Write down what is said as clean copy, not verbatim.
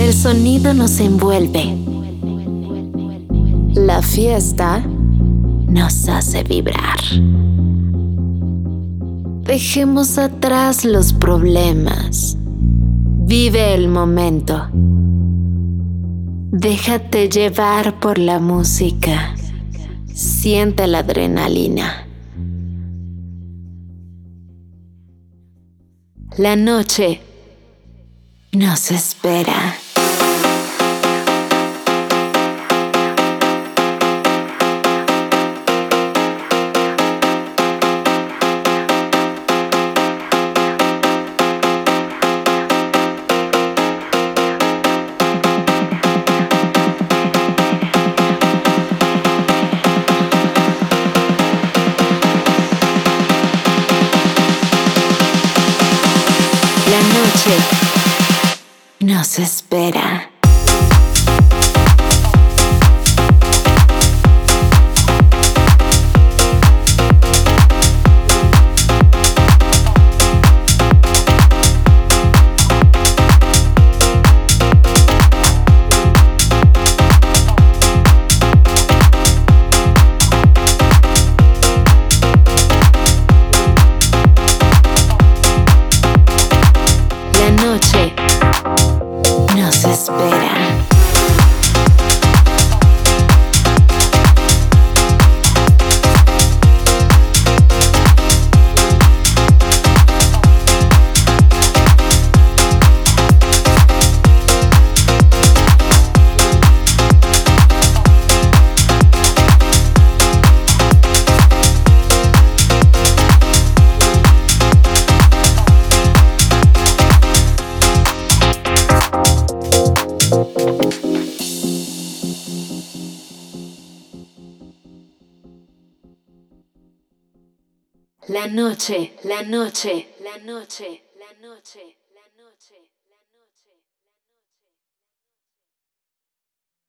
El sonido nos envuelve. La fiesta nos hace vibrar. Dejemos atrás los problemas. Vive el momento. Déjate llevar por la música. Siente la adrenalina. La noche nos espera. La noche nos espera. La noche nos espera. La noche, la noche, la noche, la noche, la noche.